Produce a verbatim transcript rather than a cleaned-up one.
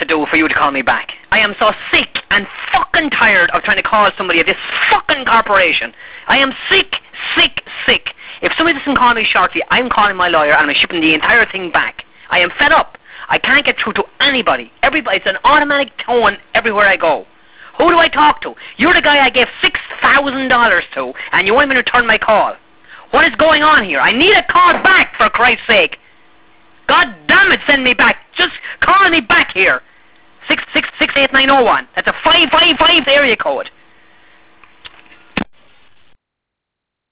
to do for you to call me back. I am so sick and fucking tired of trying to call somebody at this fucking corporation. I am sick, sick, sick. If somebody doesn't call me shortly, I'm calling my lawyer and I'm shipping the entire thing back. I am fed up. I can't get through to anybody. Everybody, it's an automatic tone everywhere I go. Who do I talk to? You're the guy I gave six thousand dollars to, and you won't even return my call. What is going on here? I need a call back, for Christ's sake. God damn it, send me back. Just call me back here. six six six eight nine oh one. That's a five five five area code.